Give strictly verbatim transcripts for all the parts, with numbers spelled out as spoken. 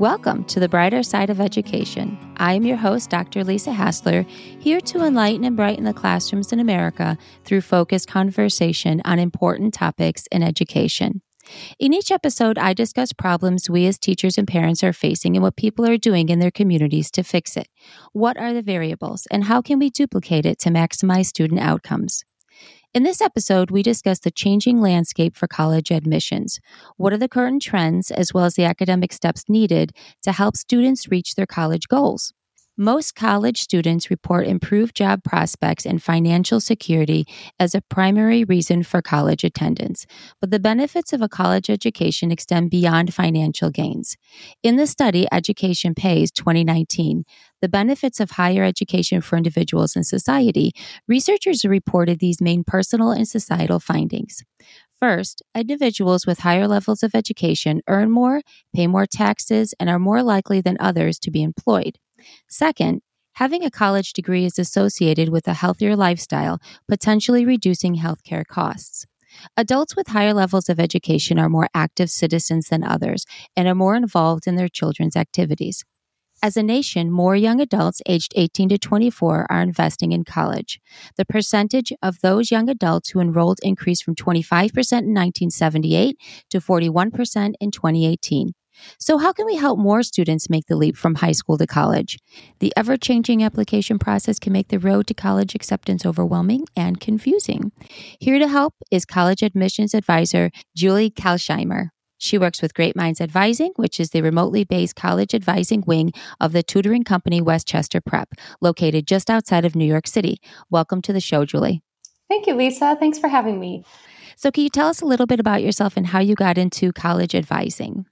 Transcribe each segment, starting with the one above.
Welcome to the Brighter Side of Education. I am your host, Doctor Lisa Hassler, here to enlighten and brighten the classrooms in America through focused conversation on important topics in education. In each episode, I discuss problems we as teachers and parents are facing and what people are doing in their communities to fix it. What are the variables, and how can we duplicate it to maximize student outcomes? In this episode, we discuss the changing landscape for college admissions. What are the current trends, as well as the academic steps needed to help students reach their college goals? Most college students report improved job prospects and financial security as a primary reason for college attendance, but the benefits of a college education extend beyond financial gains. In the study, Education Pays twenty nineteen, The Benefits of Higher Education for Individuals and Society, researchers reported these main personal and societal findings. First, individuals with higher levels of education earn more, pay more taxes, and are more likely than others to be employed. Second, having a college degree is associated with a healthier lifestyle, potentially reducing healthcare costs. Adults with higher levels of education are more active citizens than others and are more involved in their children's activities. As a nation, more young adults aged eighteen to twenty-four are investing in college. The percentage of those young adults who enrolled increased from twenty-five percent in nineteen seventy-eight to forty-one percent in twenty eighteen. So how can we help more students make the leap from high school to college? The ever-changing application process can make the road to college acceptance overwhelming and confusing. Here to help is college admissions advisor Julie Kalsheimer. She works with Great Minds Advising, which is the remotely based college advising wing of the tutoring company Westchester Prep, located just outside of New York City. Welcome to the show, Julie. Thank you, Lisa. Thanks for having me. So can you tell us a little bit about yourself and how you got into college advising?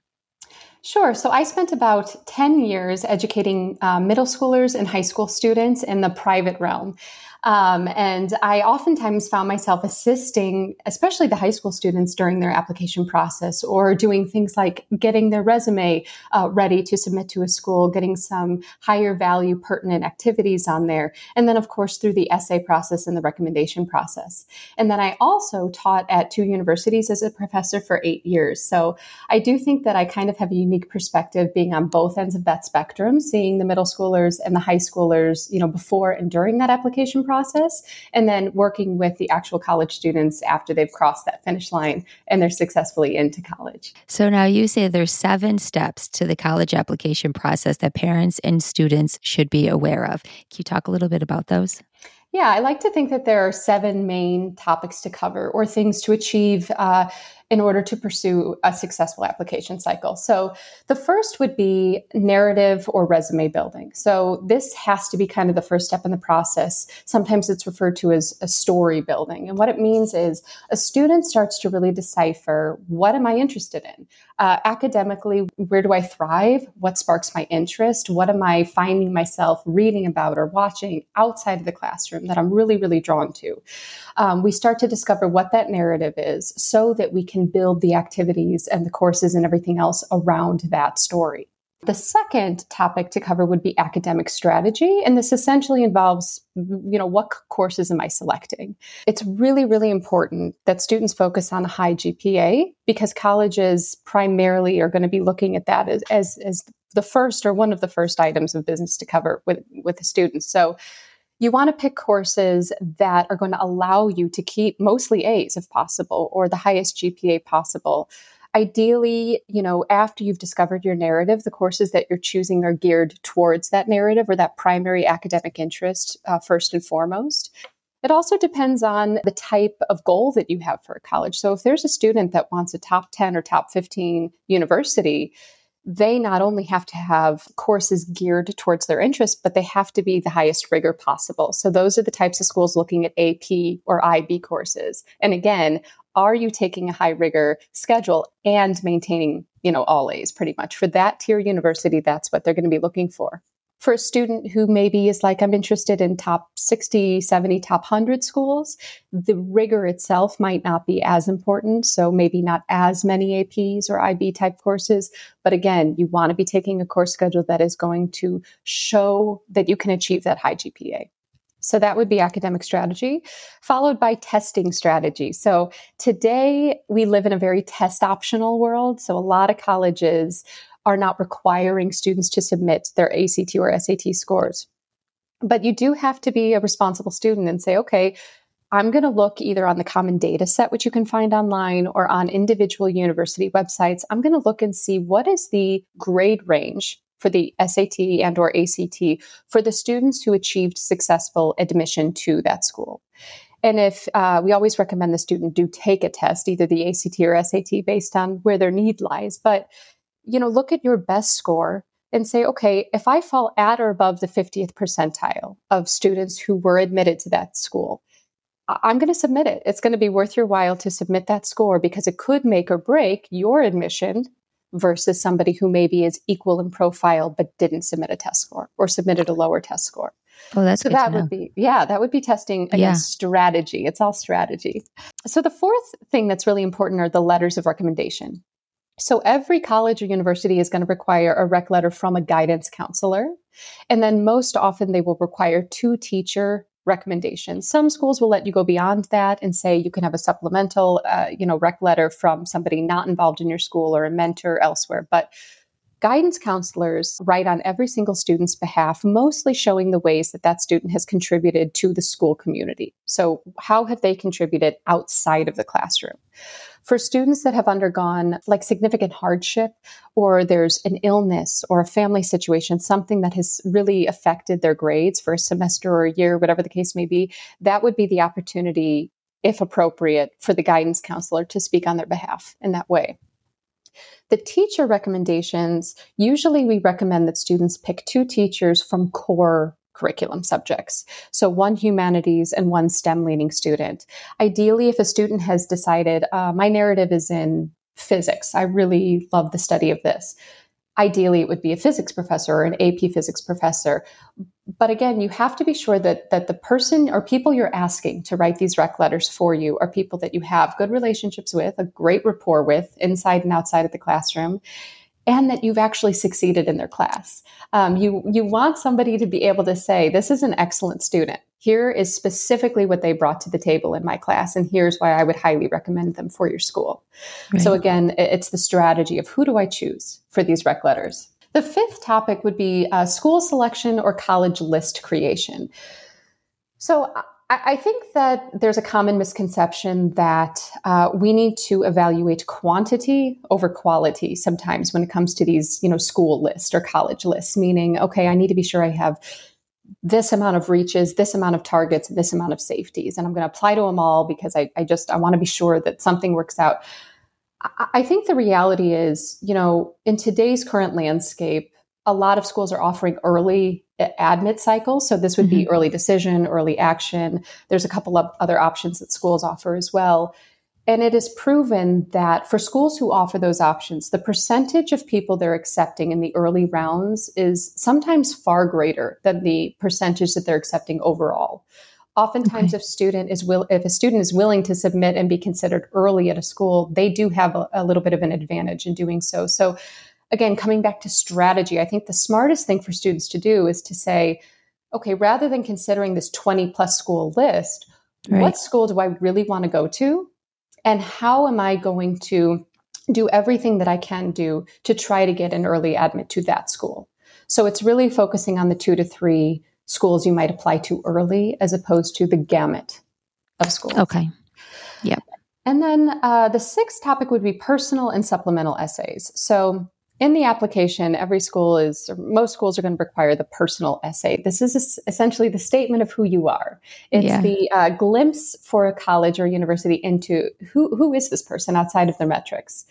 Sure. So I spent about ten years educating uh, middle schoolers and high school students in the private realm. Um, and I oftentimes found myself assisting, especially the high school students during their application process, or doing things like getting their resume uh, ready to submit to a school, getting some higher value pertinent activities on there. And then, of course, through the essay process and the recommendation process. And then I also taught at two universities as a professor for eight years. So I do think that I kind of have a unique perspective being on both ends of that spectrum, seeing the middle schoolers and the high schoolers, you know, before and during that application process. process, and then working with the actual college students after they've crossed that finish line and they're successfully into college. So now you say there's seven steps to the college application process that parents and students should be aware of. Can you talk a little bit about those? Yeah, I like to think that there are seven main topics to cover or things to achieve uh, in order to pursue a successful application cycle. So the first would be narrative or resume building. So this has to be kind of the first step in the process. Sometimes it's referred to as a story building. And what it means is a student starts to really decipher, what am I interested in? Uh, academically, where do I thrive? What sparks my interest? What am I finding myself reading about or watching outside of the classroom that I'm really, really drawn to? Um, we start to discover what that narrative is so that we can build the activities and the courses and everything else around that story. The second topic to cover would be academic strategy. And this essentially involves, you know, what courses am I selecting? It's really, really important that students focus on a high G P A because colleges primarily are going to be looking at that as, as, as the first or one of the first items of business to cover with, with the students. So you want to pick courses that are going to allow you to keep mostly A's if possible, or the highest G P A possible. Ideally, you know, after you've discovered your narrative, the courses that you're choosing are geared towards that narrative or that primary academic interest uh, first and foremost. It also depends on the type of goal that you have for a college. So if there's a student that wants a top ten or top fifteen university, they not only have to have courses geared towards their interests, but they have to be the highest rigor possible. So those are the types of schools looking at A P or I B courses. And again, are you taking a high rigor schedule and maintaining, you know, all A's pretty much? For that tier university, that's what they're going to be looking for. For a student who maybe is like, I'm interested in top sixty, seventy, top one hundred schools, the rigor itself might not be as important. So maybe not as many A Ps or I B type courses. But again, you want to be taking a course schedule that is going to show that you can achieve that high G P A. So that would be academic strategy, followed by testing strategy. So today we live in a very test optional world. So a lot of colleges are not requiring students to submit their A C T or S A T scores. But you do have to be a responsible student and say, okay, I'm going to look either on the common data set, which you can find online, or on individual university websites. I'm going to look and see what is the grade range for the S A T and or A C T for the students who achieved successful admission to that school. And if uh, we always recommend the student do take a test, either the A C T or S A T, based on where their need lies. But, you know, look at your best score and say, okay, if I fall at or above the fiftieth percentile of students who were admitted to that school, I'm going to submit it. It's going to be worth your while to submit that score, because it could make or break your admission versus somebody who maybe is equal in profile but didn't submit a test score or submitted a lower test score. Oh, that's so good that to know. would be, yeah, that would be testing against Yeah. strategy. It's all strategy. So the fourth thing that's really important are the letters of recommendation. So every college or university is going to require a rec letter from a guidance counselor. And then most often they will require two teacher recommendations. Some schools will let you go beyond that and say you can have a supplemental, uh, you know, rec letter from somebody not involved in your school or a mentor elsewhere. But guidance counselors write on every single student's behalf, mostly showing the ways that that student has contributed to the school community. So how have they contributed outside of the classroom? For students that have undergone like significant hardship, or there's an illness or a family situation, something that has really affected their grades for a semester or a year, whatever the case may be, that would be the opportunity, if appropriate, for the guidance counselor to speak on their behalf in that way. The teacher recommendations, usually we recommend that students pick two teachers from core curriculum subjects. So one humanities and one STEM leaning student. Ideally, if a student has decided, uh, my narrative is in physics, I really love the study of this. Ideally, it would be a physics professor or an A P physics professor. But again, you have to be sure that, that the person or people you're asking to write these rec letters for you are people that you have good relationships with, a great rapport with, inside and outside of the classroom, and that you've actually succeeded in their class. Um, you, you want somebody to be able to say, this is an excellent student. Here is specifically what they brought to the table in my class, and here's why I would highly recommend them for your school. Right. So again, it's the strategy of who do I choose for these rec letters. The fifth topic would be uh, school selection or college list creation. So I think that there's a common misconception that uh, we need to evaluate quantity over quality sometimes when it comes to these, you know, school lists or college lists, meaning, okay, I need to be sure I have this amount of reaches, this amount of targets, and this amount of safeties, and I'm going to apply to them all because I, I just, I want to be sure that something works out. I, I think the reality is, you know, in today's current landscape, a lot of schools are offering early admit cycles. So this would be mm-hmm. early decision, early action. There's a couple of other options that schools offer as well. And it is proven that for schools who offer those options, the percentage of people they're accepting in the early rounds is sometimes far greater than the percentage that they're accepting overall. Oftentimes, okay. if student is will, if a student is willing to submit and be considered early at a school, they do have a, a little bit of an advantage in doing so. So again, coming back to strategy, I think the smartest thing for students to do is to say, okay, rather than considering this twenty plus school list, right. what school do I really want to go to? And how am I going to do everything that I can do to try to get an early admit to that school? So it's really focusing on the two to three schools you might apply to early as opposed to the gamut of schools. Okay. Yep. And then uh, the sixth topic would be personal and supplemental essays. So in the application, every school is, or most schools are going to require the personal essay. This is essentially the statement of who you are. It's yeah. the uh, glimpse for a college or university into who who is this person outside of their metrics.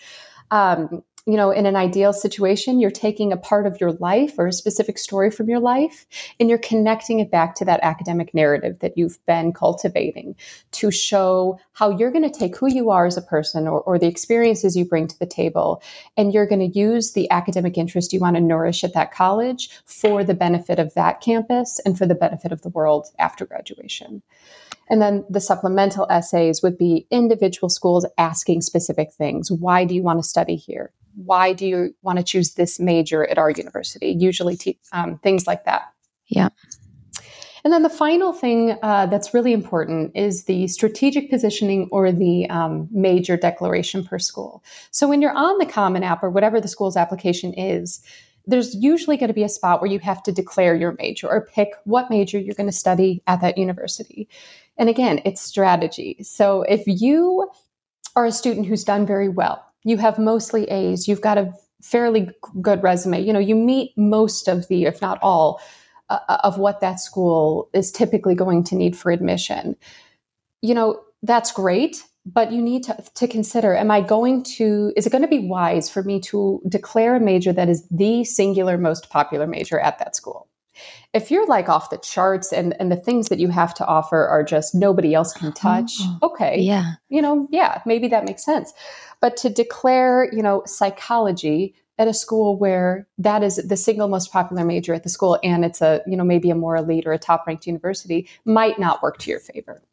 Um, you know, in an ideal situation, you're taking a part of your life or a specific story from your life, and you're connecting it back to that academic narrative that you've been cultivating to show how you're going to take who you are as a person or, or the experiences you bring to the table, and you're going to use the academic interest you want to nourish at that college for the benefit of that campus and for the benefit of the world after graduation. And then the supplemental essays would be individual schools asking specific things. Why do you want to study here? Why do you want to choose this major at our university? Usually te- um, things like that. Yeah. And then the final thing uh, that's really important is the strategic positioning or the um, major declaration per school. So when you're on the Common App or whatever the school's application is, there's usually going to be a spot where you have to declare your major or pick what major you're going to study at that university. And again, it's strategy. So if you are a student who's done very well, you have mostly A's, you've got a fairly good resume, you know, you meet most of the, if not all, uh, of what that school is typically going to need for admission, you know, that's great. But you need to, to consider, am I going to, is it going to be wise for me to declare a major that is the singular most popular major at that school? If you're like off the charts and, and the things that you have to offer are just nobody else can touch, Oh, okay, yeah. you know, yeah, maybe that makes sense. But to declare, you know, psychology at a school where that is the single most popular major at the school and it's a, you know, maybe a more elite or a top ranked university might not work to your favor.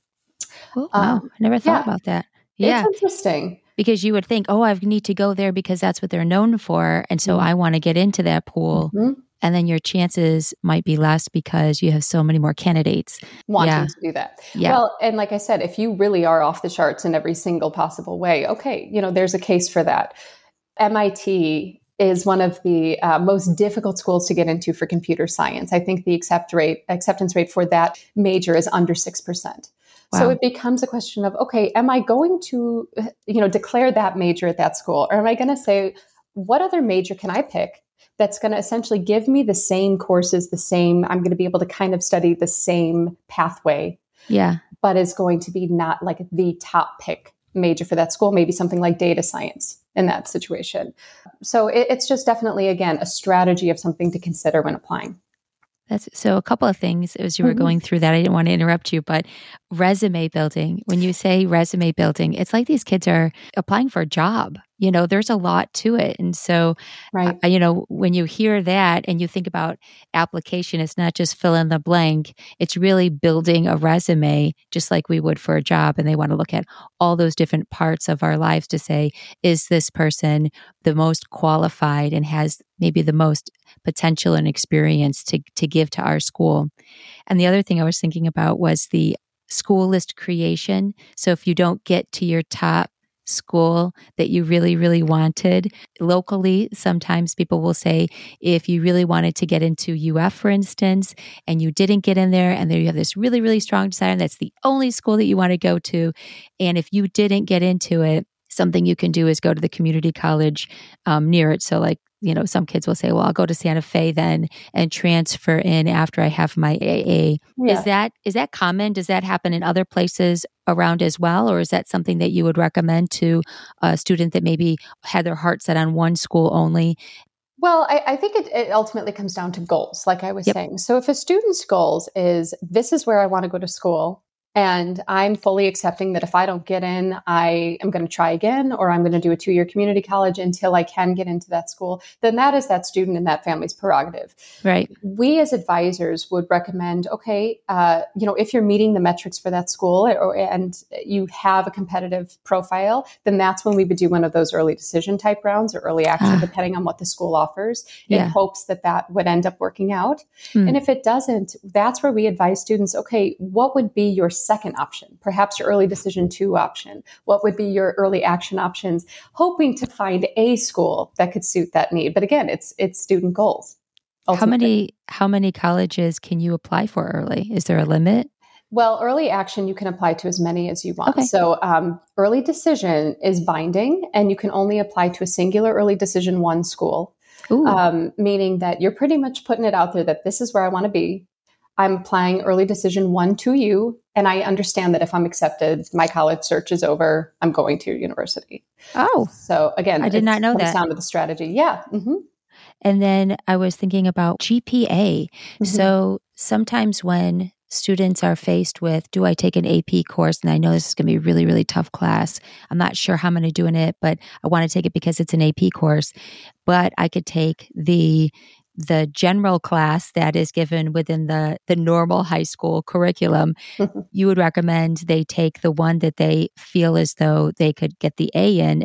Oh, wow. Um, I never thought yeah, about that. Yeah. it's interesting. Because you would think, oh, I need to go there because that's what they're known for. And so Mhm. I want to get into that pool. Mhm. And then your chances might be less because you have so many more candidates. Wanting Yeah. to do that. Yeah. Well, and like I said, if you really are off the charts in every single possible way, okay, you know, there's a case for that. M I T is one of the uh, most difficult schools to get into for computer science. I think the accept rate, acceptance rate for that major is under six percent. So Wow. it becomes a question of, okay, am I going to, you know, declare that major at that school? Or am I going to say, what other major can I pick that's going to essentially give me the same courses, the same, I'm going to be able to kind of study the same pathway, Yeah. but is going to be not like the top pick major for that school, maybe something like data science in that situation. So it, it's just definitely, again, a strategy of something to consider when applying. That's so a couple of things as you were Mhm. going through that. I didn't want to interrupt you, but resume building, when you say resume building, it's like these kids are applying for a job. You know, there's a lot to it. And so, Right. uh, you know, when you hear that and you think about application, it's not just fill in the blank, it's really building a resume just like we would for a job. And they want to look at all those different parts of our lives to say, is this person the most qualified and has maybe the most potential and experience to, to give to our school? And the other thing I was thinking about was the school list creation. So if you don't get to your top school that you really, really wanted locally, sometimes people will say, if you really wanted to get into U F, for instance, and you didn't get in there, and there you have this really, really strong desire, and that's the only school that you want to go to. And if you didn't get into it, something you can do is go to the community college um, near it. So like, you know, some kids will say, well, I'll go to Santa Fe then and transfer in after I have my A A. Yeah. Is that is that common? Does that happen in other places around as well? Or is that something that you would recommend to a student that maybe had their heart set on one school only? Well, I, I think it, it ultimately comes down to goals, like I was Yep. saying. So if a student's goals is, this is where I want to go to school, and I'm fully accepting that if I don't get in, I am going to try again, or I'm going to do a two-year community college until I can get into that school, then that is that student and that family's prerogative. Right. We as advisors would recommend, okay, uh, you know, if you're meeting the metrics for that school or, and you have a competitive profile, then that's when we would do one of those early decision type rounds or early action, Ah. depending on what the school offers, in Yeah. hopes that that would end up working out. Mm. And if it doesn't, that's where we advise students, okay, what would be your second option? Perhaps your early decision two option. What would be your early action options? Hoping to find a school that could suit that need. But again, it's it's student goals. How ultimately. many how many colleges can you apply for early? Is there a limit? Well, early action, you can apply to as many as you want. Okay. So um, early decision is binding, and you can only apply to a singular early decision one school, Ooh. um, meaning that you're pretty much putting it out there that this is where I want to be. I'm applying early decision one to you, and I understand that if I'm accepted, my college search is over. I'm going to university. Oh, So again, I did it not know comes that. down to the strategy. Yeah. hmm And then I was thinking about G P A. Mhm. So sometimes when students are faced with, do I take an A P course? And I know this is going to be a really, really tough class. I'm not sure how I'm going to do in it, but I want to take it because it's an A P course. But I could take the the general class that is given within the the normal high school curriculum. Mhm. You would recommend they take the one that they feel as though they could get the A in.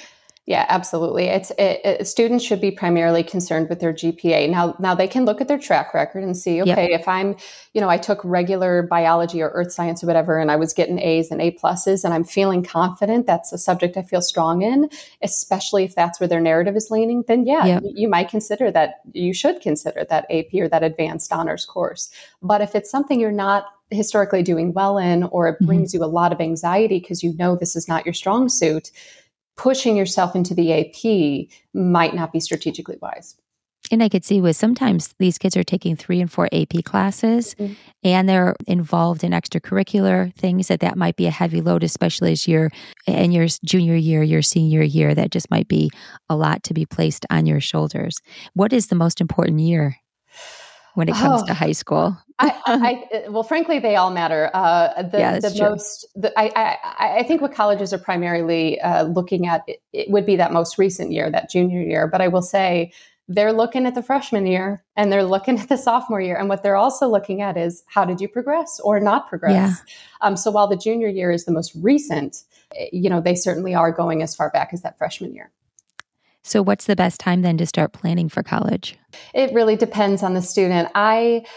Yeah, absolutely. It's it, it, students should be primarily concerned with their G P A. Now, now they can look at their track record and see, okay, yep. if I'm, you know, I took regular biology or earth science or whatever, and I was getting A's and A pluses, and I'm feeling confident that's a subject I feel strong in, especially if that's where their narrative is leaning, then yeah, yep. you, you might consider that, you should consider that A P or that advanced honors course. But if it's something you're not historically doing well in, or it brings mm-hmm. you a lot of anxiety because you know this is not your strong suit, pushing yourself into the A P might not be strategically wise. And I could see with sometimes these kids are taking three and four A P classes mm-hmm. and they're involved in extracurricular things that that might be a heavy load, especially as you're in your junior year, your senior year, that just might be a lot to be placed on your shoulders. What is the most important year when it comes oh, to high school? I, I, well, frankly, they all matter. Uh, the yeah, the true. most, the, I, I, I think what colleges are primarily uh, looking at, it, it would be that most recent year, that junior year. But I will say they're looking at the freshman year and they're looking at the sophomore year. And what they're also looking at is how did you progress or not progress? Yeah. Um, so while the junior year is the most recent, you know, they certainly are going as far back as that freshman year. So what's the best time then to start planning for college? It really depends on the student. I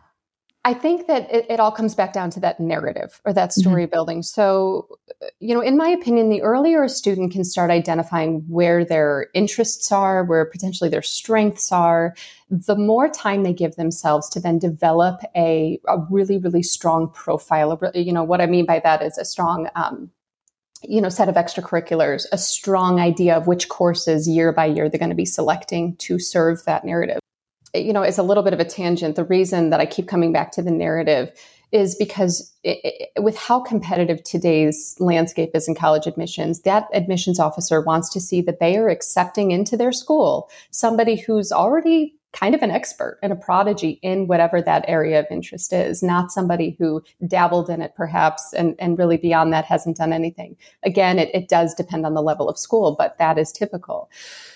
I think that it, it all comes back down to that narrative or that story mm-hmm. building. So, you know, in my opinion, the earlier a student can start identifying where their interests are, where potentially their strengths are, the more time they give themselves to then develop a, a really, really strong profile. You know, what I mean by that is a strong um, you know, set of extracurriculars, a strong idea of which courses year by year they're going to be selecting to serve that narrative. You know, it's a little bit of a tangent. The reason that I keep coming back to the narrative is because it, it, with how competitive today's landscape is in college admissions, that admissions officer wants to see that they are accepting into their school somebody who's already kind of an expert and a prodigy in whatever that area of interest is, not somebody who dabbled in it perhaps and, and really beyond that hasn't done anything. Again, it, it does depend on the level of school, but that is typical.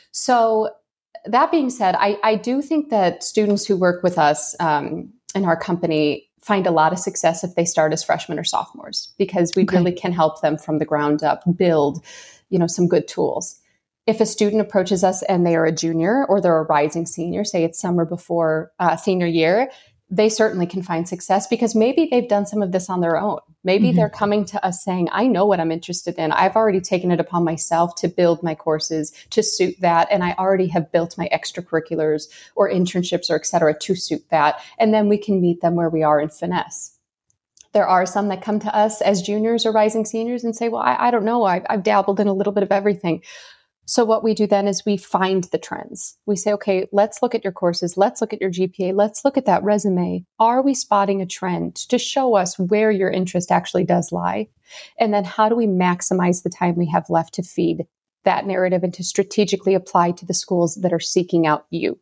So that being said, I, I do think that students who work with us um, in our company find a lot of success if they start as freshmen or sophomores, because we okay. really can help them from the ground up build, you know, some good tools. If a student approaches us and they are a junior or they're a rising senior, say it's summer before uh, senior year, they certainly can find success because maybe they've done some of this on their own. Maybe mm-hmm. they're coming to us saying, I know what I'm interested in. I've already taken it upon myself to build my courses to suit that. And I already have built my extracurriculars or internships or et cetera to suit that. And then we can meet them where we are in finesse. There are some that come to us as juniors or rising seniors and say, well, I, I don't know. I've, I've dabbled in a little bit of everything. So what we do then is we find the trends. We say, okay, let's look at your courses. Let's look at your G P A. Let's look at that resume. Are we spotting a trend to show us where your interest actually does lie? And then how do we maximize the time we have left to feed that narrative and to strategically apply to the schools that are seeking out you?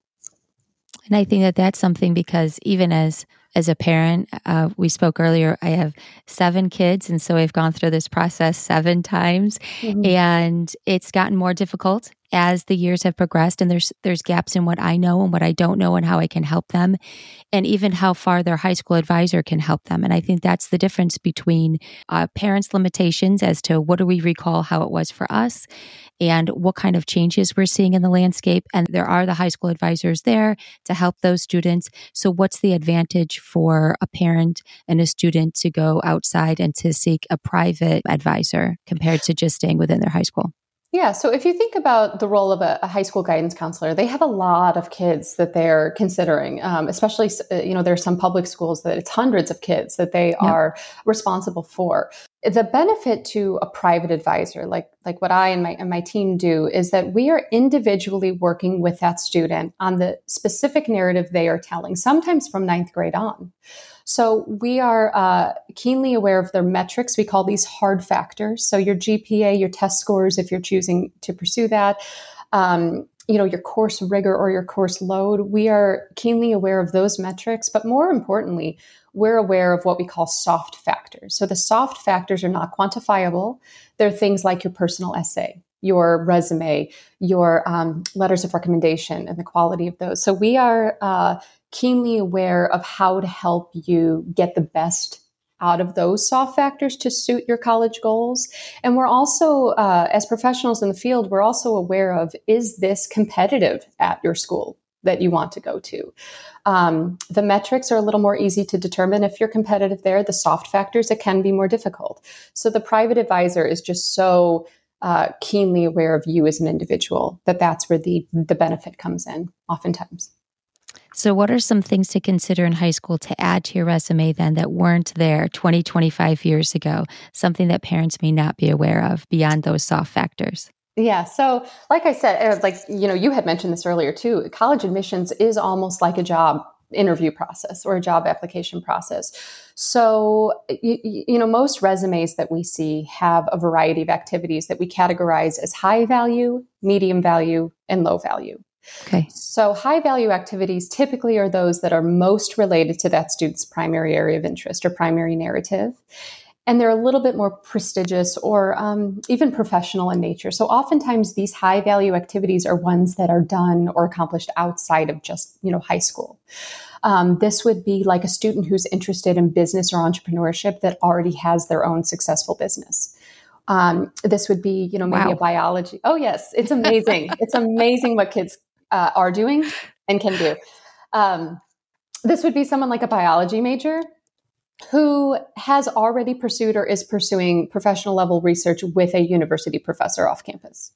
And I think that that's something because even as As a parent, uh, we spoke earlier, I have seven kids. And so I've gone through this process seven times mm-hmm. and it's gotten more difficult as the years have progressed. And there's there's gaps in what I know and what I don't know and how I can help them. And even how far their high school advisor can help them. And I think that's the difference between uh, parents' limitations as to what do we recall how it was for us and what kind of changes we're seeing in the landscape. And there are the high school advisors there to help those students. So what's the advantage for a parent and a student to go outside and to seek a private advisor compared to just staying within their high school? Yeah. So if you think about the role of a, a high school guidance counselor, they have a lot of kids that they're considering, um, especially, you know, there are some public schools that it's hundreds of kids that they yep. are responsible for. The benefit to a private advisor, like like what I and my and my team do, is that we are individually working with that student on the specific narrative they are telling, sometimes from ninth grade on. So we are uh, keenly aware of their metrics. We call these hard factors. So your G P A, your test scores, if you're choosing to pursue that, um, you know, your course rigor or your course load. We are keenly aware of those metrics, but more importantly, we're aware of what we call soft factors. So the soft factors are not quantifiable. They're things like your personal essay, your resume, your um, letters of recommendation, and the quality of those. So we are uh, keenly aware of how to help you get the best out of those soft factors to suit your college goals. And we're also, uh, as professionals in the field, we're also aware of, is this competitive at your school that you want to go to? Um, the metrics are a little more easy to determine if you're competitive there. The soft factors, it can be more difficult. So the private advisor is just so uh, keenly aware of you as an individual that that's where the, the benefit comes in oftentimes. So what are some things to consider in high school to add to your resume then that weren't there twenty, twenty-five years ago? Something that parents may not be aware of beyond those soft factors? Yeah. So like I said, like, you know, you had mentioned this earlier too, college admissions is almost like a job interview process or a job application process. So, you, you know, most resumes that we see have a variety of activities that we categorize as high value, medium value, and low value. Okay. So high value activities typically are those that are most related to that student's primary area of interest or primary narrative. And they're a little bit more prestigious or um, even professional in nature. So oftentimes these high value activities are ones that are done or accomplished outside of just, you know, high school. Um, this would be like a student who's interested in business or entrepreneurship that already has their own successful business. Um, this would be, you know, maybe Wow. a biology. Oh, yes. It's amazing. It's amazing what kids uh, are doing and can do. Um, this would be someone like a biology major who has already pursued or is pursuing professional level research with a university professor off campus.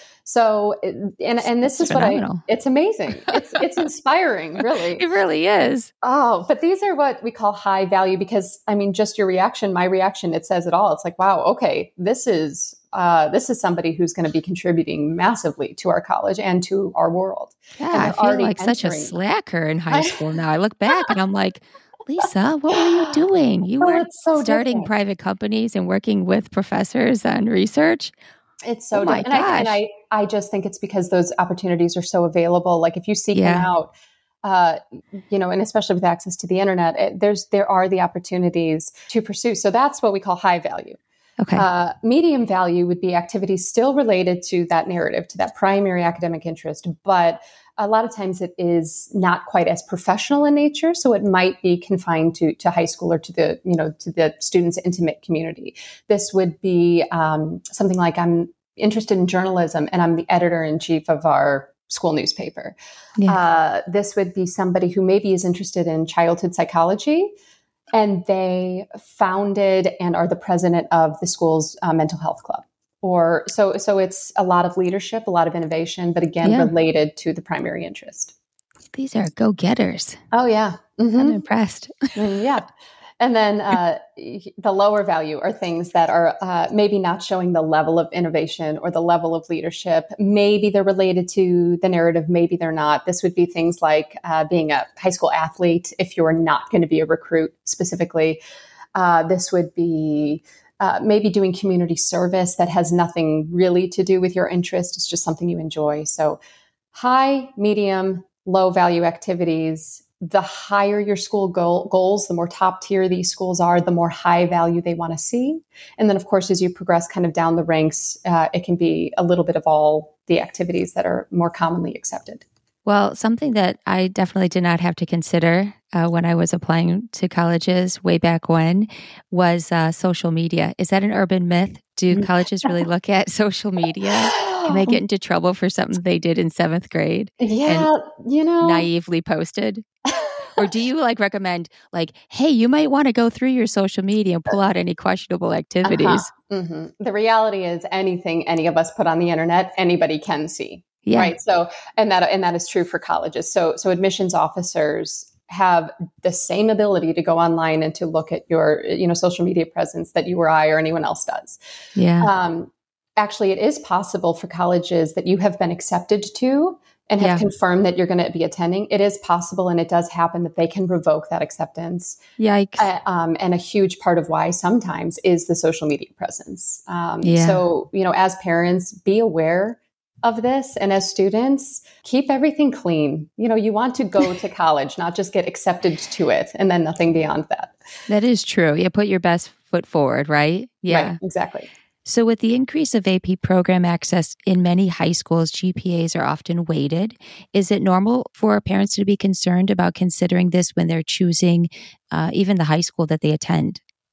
So, and and this That's is phenomenal. what I, it's amazing. It's it's inspiring, really. It really is. Oh, but these are what we call high value because, I mean, just your reaction, my reaction, it says it all. It's like, wow, okay, this is, uh, this is somebody who's going to be contributing massively to our college and to our world. Yeah, And I they're feel already like such a entering. slacker in high school now. I look back and I'm like, Lisa, what were you doing? You Oh, were it's so starting different. private companies and working with professors on research. It's so Oh my different. And I, and gosh. I, I just think it's because those opportunities are so available. Like if you seek them Yeah. out, uh, you know, and especially with access to the internet, it, there's, there are the opportunities to pursue. So that's what we call high value. Okay. Uh, medium value would be activities still related to that narrative, to that primary academic interest, but a lot of times it is not quite as professional in nature. So it might be confined to, to high school or to the, you know, to the student's intimate community. This would be um, something like I'm interested in journalism and I'm the editor in chief of our school newspaper. Yeah. Uh, this would be somebody who maybe is interested in childhood psychology and they founded and are the president of the school's uh, mental health club. Or so, so it's a lot of leadership, a lot of innovation, but again, Yeah. related to the primary interest. These are go-getters. Oh yeah, I'm mm-hmm. impressed. Yeah. And then uh, the lower value are things that are uh, maybe not showing the level of innovation or the level of leadership. Maybe they're related to the narrative, maybe they're not. This would be things like uh, being a high school athlete if you're not going to be a recruit specifically. Uh, this would be uh, maybe doing community service that has nothing really to do with your interest. It's just something you enjoy. So high, medium, low value activities. The higher your school goal, goals, the more top tier these schools are, the more high value they want to see. And then, of course, as you progress kind of down the ranks, uh, it can be a little bit of all the activities that are more commonly accepted. Well, something that I definitely did not have to consider uh, when I was applying to colleges way back when was uh, social media. Is that an urban myth? Do colleges really look at social media? Can they get into trouble for something they did in seventh grade? Yeah, and you know, naively posted? Or do you like recommend like, hey, you might want to go through your social media and pull out any questionable activities? Uh-huh. Mm-hmm. The reality is anything any of us put on the internet, anybody can see. Yeah. Right. So, and that, and that is true for colleges. So, so admissions officers have the same ability to go online and to look at your, you know, social media presence that you or I or anyone else does. Yeah. Um, actually, it is possible for colleges that you have been accepted to and have Yeah. confirmed that you're going to be attending. It is possible, and it does happen that they can revoke that acceptance. Yikes. Uh, um, and a huge part of why sometimes is the social media presence. Um, Yeah. So, you know, as parents, be aware of this. And as students, keep everything clean. You know, you want to go to college, not just get accepted to it and then nothing beyond that. That is true. Yeah. Put your best foot forward, right? Yeah. Right, exactly. So with the increase of A P program access in many high schools, G P As are often weighted. Is it normal for parents to be concerned about considering this when they're choosing uh, even the high school that they attend?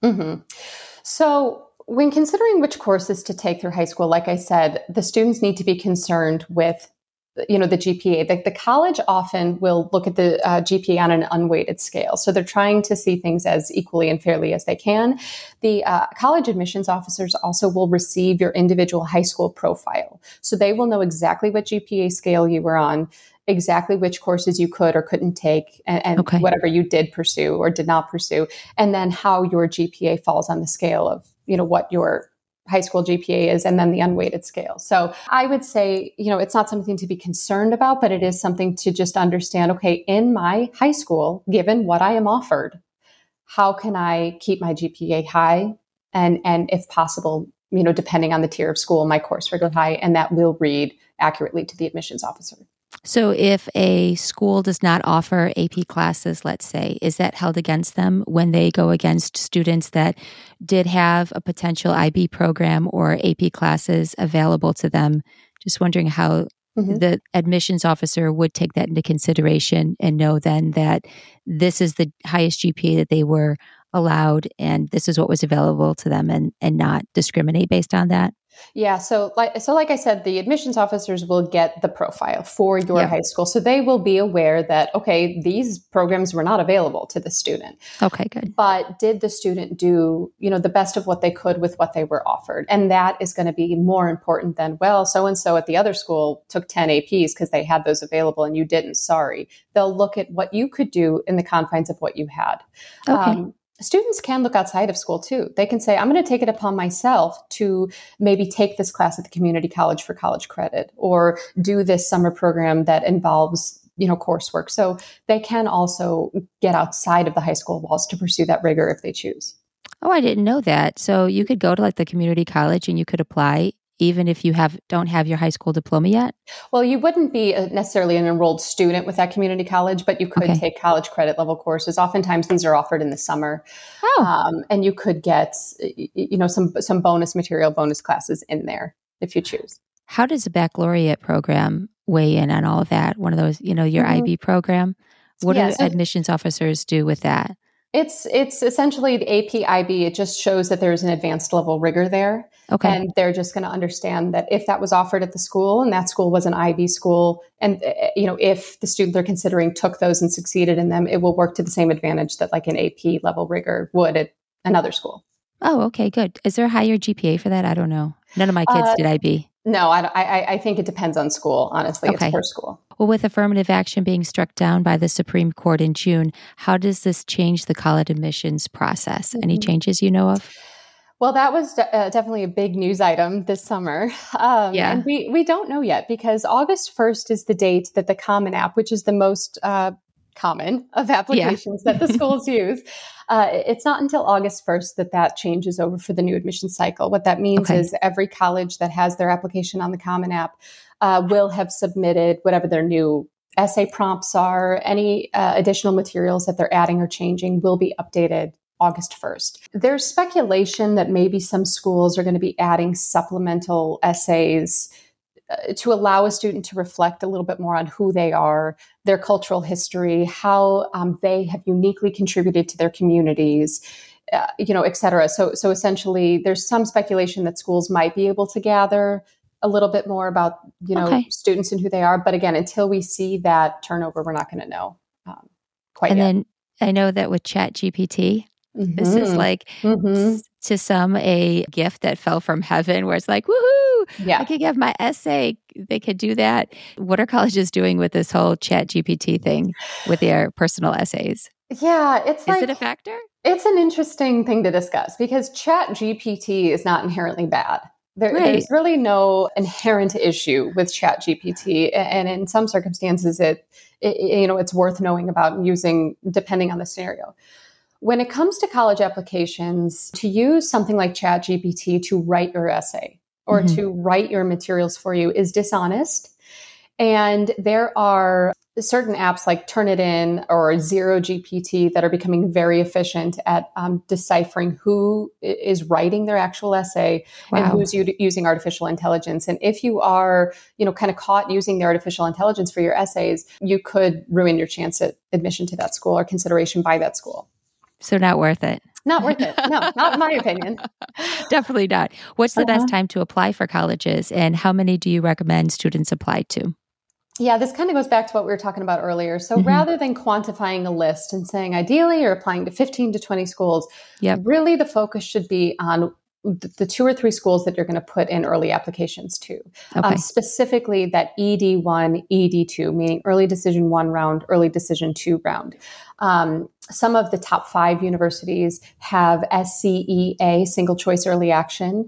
Mm-hmm. So when considering which courses to take through high school, like I said, the students need to be concerned with, you know, the G P A. The, the college often will look at the uh, G P A on an unweighted scale. So they're trying to see things as equally and fairly as they can. The uh, college admissions officers also will receive your individual high school profile. So they will know exactly what G P A scale you were on, exactly which courses you could or couldn't take, and, and Okay. whatever you did pursue or did not pursue, and then how your G P A falls on the scale of, you know, what your high school G P A is, and then the unweighted scale. So I would say, you know, it's not something to be concerned about, but it is something to just understand, okay, in my high school, given what I am offered, how can I keep my G P A high? And, and if possible, you know, depending on the tier of school, my course rigor high, and that will read accurately to the admissions officer. So if a school does not offer A P classes, let's say, is that held against them when they go against students that did have a potential I B program or A P classes available to them? Just wondering how mm-hmm. the admissions officer would take that into consideration and know then that this is the highest G P A that they were allowed and this is what was available to them, and, and not discriminate based on that. Yeah. So like, so like I said, the admissions officers will get the profile for your yep. high school. So they will be aware that, okay, these programs were not available to the student. Okay, good. But did the student do, you know, the best of what they could with what they were offered? And that is going to be more important than, well, so-and-so at the other school took ten A Ps because they had those available and you didn't. Sorry. They'll look at what you could do in the confines of what you had. Okay. Um, Students can look outside of school too. They can say, I'm going to take it upon myself to maybe take this class at the community college for college credit, or do this summer program that involves, you know, coursework. So they can also get outside of the high school walls to pursue that rigor if they choose. Oh, I didn't know that. So you could go to like the community college and you could apply even if you have don't have your high school diploma yet? Well, you wouldn't be a, necessarily an enrolled student with that community college, but you could okay. take college credit level courses. Oftentimes these are offered in the summer. Oh. Um, and you could get, you know, some some bonus material, bonus classes in there if you choose. How does the baccalaureate program weigh in on all of that? One of those, you know, your mm-hmm. I B program? What yeah, do so admissions officers do with that? It's it's essentially the A P I B. It just shows that there's an advanced level rigor there. Okay. And they're just going to understand that if that was offered at the school and that school was an I B school, and you know, if the student they're considering took those and succeeded in them, it will work to the same advantage that like an A P level rigor would at another school. Oh, okay, good. Is there a higher G P A for that? I don't know. None of my kids uh, did I B. No, I, I, I think it depends on school, honestly. Okay. It's per school. Well, with affirmative action being struck down by the Supreme Court in June, how does this change the college admissions process? Mm-hmm. Any changes you know of? Well, that was de- uh, definitely a big news item this summer. Um, yeah. And we, we don't know yet because August first is the date that the Common App, which is the most uh, common of applications yeah. that the schools use, uh, it's not until August first that that changes over for the new admission cycle. What that means okay. is every college that has their application on the Common App uh, will have submitted whatever their new essay prompts are. Any uh, additional materials that they're adding or changing will be updated August first. There's speculation that maybe some schools are going to be adding supplemental essays uh, to allow a student to reflect a little bit more on who they are, their cultural history, how um, they have uniquely contributed to their communities, uh, you know, et cetera. So, so essentially, there's some speculation that schools might be able to gather a little bit more about, you know, okay. students and who they are. But again, until we see that turnover, we're not going to know um, quite and yet. And then I know that with ChatGPT, mm-hmm. this is like mm-hmm. to some a gift that fell from heaven where it's like, woohoo, yeah. I could give my essay. They could do that. What are colleges doing with this whole ChatGPT thing with their personal essays? Yeah, it's is like, it a factor? It's an interesting thing to discuss because ChatGPT is not inherently bad. There, right. There's really no inherent issue with ChatGPT, and in some circumstances, it, it you know it's worth knowing about and using depending on the scenario. When it comes to college applications, to use something like ChatGPT to write your essay or mm-hmm. to write your materials for you is dishonest. And there are certain apps like Turnitin or Zero G P T that are becoming very efficient at um, deciphering who is writing their actual essay wow. and who's u- using artificial intelligence. And if you are, you know, kind of caught using the artificial intelligence for your essays, you could ruin your chance at admission to that school or consideration by that school. So not worth it. Not worth it. No, not in my opinion. Definitely not. What's the Uh-huh. best time to apply for colleges, and how many do you recommend students apply to? Yeah, this kind of goes back to what we were talking about earlier. So Mm-hmm. rather than quantifying a list and saying ideally you're applying to fifteen to twenty schools, Yep. really the focus should be on the two or three schools that you're going to put in early applications to. Okay. Um, specifically that E D one, E D two, meaning early decision one round, early decision two round. Um, some of the top five universities have S C E A, single choice early action.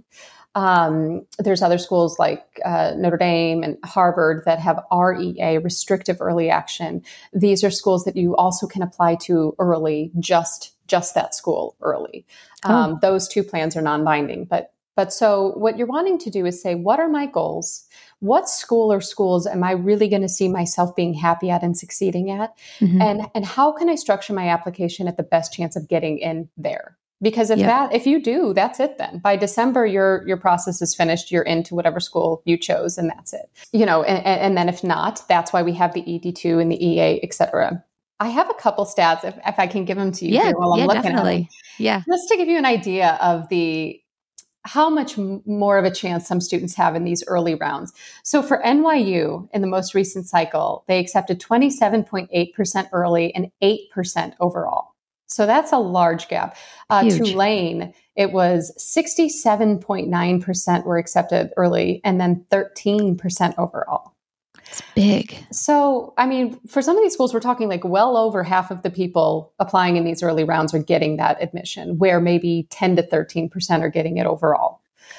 Um, there's other schools like uh, Notre Dame and Harvard that have R E A, restrictive early action. These are schools that you also can apply to early, just just that school early. Um, oh. Those two plans are non-binding. But but so what you're wanting to do is say, what are my goals? What school or schools am I really going to see myself being happy at and succeeding at? Mm-hmm. And and how can I structure my application at the best chance of getting in there? Because if yep. that, if you do, that's it then. By December, your your process is finished. You're into whatever school you chose, and that's it. You know, and, and then if not, that's why we have the E D two and the E A, et cetera. I have a couple stats, if, if I can give them to you yeah, here while I'm yeah, looking definitely. at them. Yeah, just to give you an idea of the how much m- more of a chance some students have in these early rounds. So for N Y U, in the most recent cycle, they accepted twenty-seven point eight percent early and eight percent overall. So that's a large gap. Uh, Tulane, it was sixty-seven point nine percent were accepted early and then thirteen percent overall. It's big. So, I mean, for some of these schools, we're talking like well over half of the people applying in these early rounds are getting that admission, where maybe ten to thirteen percent are getting it overall.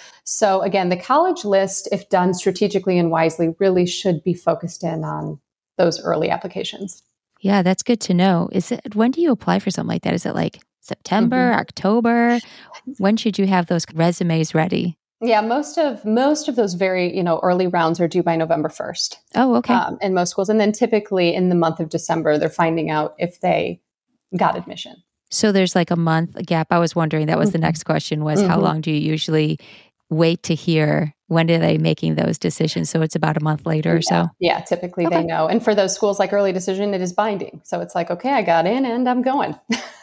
So again, the college list, if done strategically and wisely, really should be focused in on those early applications. Yeah, that's good to know. Is it, when do you apply for something like that? Is it like September, mm-hmm. October? When should you have those resumes ready? Yeah, most of most of those very, you know, early rounds are due by November first. Oh, okay. Um, in most schools. And then typically in the month of December, they're finding out if they got admission. So there's like a month gap. I was wondering, that was mm-hmm. the next question was mm-hmm. how long do you usually wait to hear? When are they making those decisions? So it's about a month later yeah. or so? Yeah, typically okay. they know. And for those schools like early decision, it is binding. So it's like, okay, I got in and I'm going.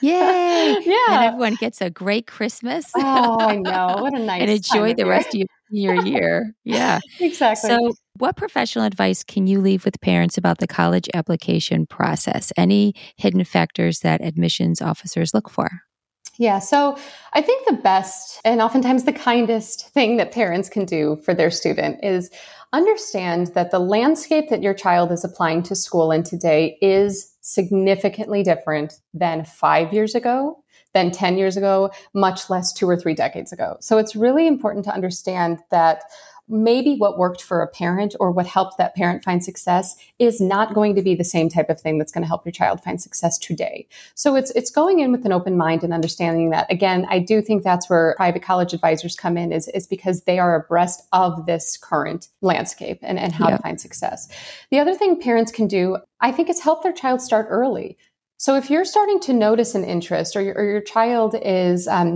Yay! Yeah. And everyone gets a great Christmas. Oh, I know. What a nice And enjoy time the of rest of your, your year. Yeah. Exactly. So what professional advice can you leave with parents about the college application process? Any hidden factors that admissions officers look for? Yeah, so I think the best and oftentimes the kindest thing that parents can do for their student is understand that the landscape that your child is applying to school in today is significantly different than five years ago, than ten years ago, much less two or three decades ago. So it's really important to understand that maybe what worked for a parent or what helped that parent find success is not going to be the same type of thing that's going to help your child find success today. So it's it's going in with an open mind and understanding that. Again, I do think that's where private college advisors come in is, is because they are abreast of this current landscape and, and how yep. to find success. The other thing parents can do, I think, is help their child start early. So if you're starting to notice an interest or your, or your child is um,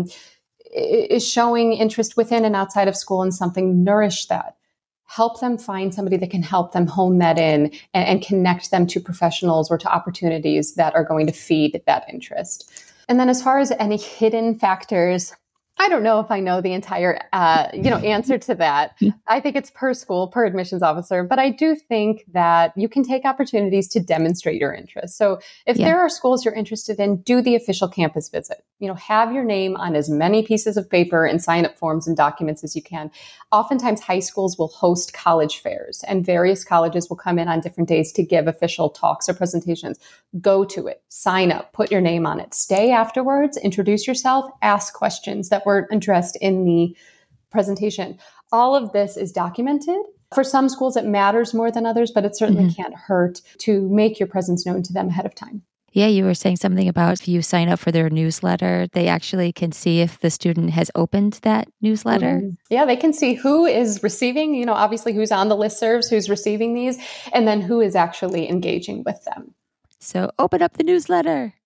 is showing interest within and outside of school in something, nourish that. Help them find somebody that can help them hone that in and, and connect them to professionals or to opportunities that are going to feed that interest. And then as far as any hidden factors, I don't know if I know the entire, uh, you know, answer to that. I think it's per school, per admissions officer, but I do think that you can take opportunities to demonstrate your interest. So if yeah. there are schools you're interested in, do the official campus visit. You know, have your name on as many pieces of paper and sign-up forms and documents as you can. Oftentimes, high schools will host college fairs, and various colleges will come in on different days to give official talks or presentations. Go to it, sign up, put your name on it, stay afterwards, introduce yourself, ask questions that were addressed in the presentation. All of this is documented. For some schools, it matters more than others, but it certainly mm-hmm. can't hurt to make your presence known to them ahead of time. Yeah, you were saying something about if you sign up for their newsletter, they actually can see if the student has opened that newsletter. Mm-hmm. Yeah, they can see who is receiving, you know, obviously who's on the listservs, who's receiving these, and then who is actually engaging with them. So open up the newsletter.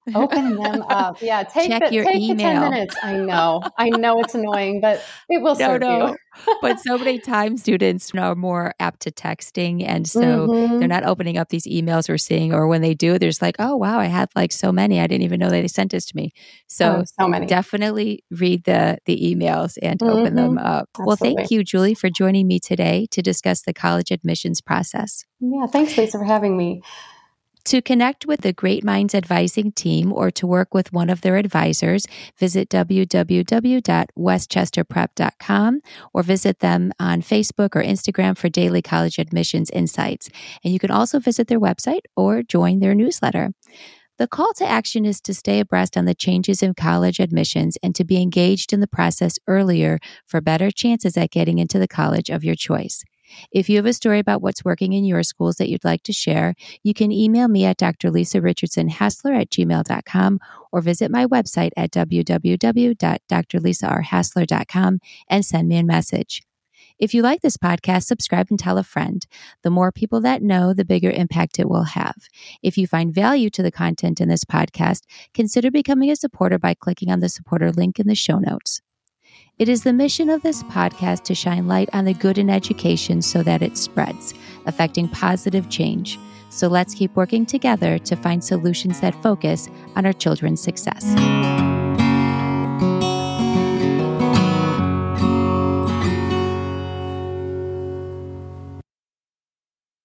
Open them up. Yeah, take Check the your take the ten email. minutes. I know. I know it's annoying, but it will No, serve you. no. But so many times students are more apt to texting, and so they're Mhm. not opening up these emails we're seeing, or when they do, there's like, "Oh, wow, I had like so many. I didn't even know they sent this to me." Oh, So so many. definitely read the the emails and open them Mhm. up. Well, Absolutely. thank you, Julie, for joining me today to discuss the college admissions process. Yeah, thanks, Lisa, for having me. To connect with the Great Minds Advising team or to work with one of their advisors, visit w w w dot westchester prep dot com or visit them on Facebook or Instagram for daily college admissions insights. And you can also visit their website or join their newsletter. The call to action is to stay abreast on the changes in college admissions and to be engaged in the process earlier for better chances at getting into the college of your choice. If you have a story about what's working in your schools that you'd like to share, you can email me at d r lisa richardson hassler at gmail dot com or visit my website at w w w dot d r lisa r hassler dot com and send me a message. If you like this podcast, subscribe and tell a friend. The more people that know, the bigger impact it will have. If you find value to the content in this podcast, consider becoming a supporter by clicking on the supporter link in the show notes. It is the mission of this podcast to shine light on the good in education so that it spreads, affecting positive change. So let's keep working together to find solutions that focus on our children's success.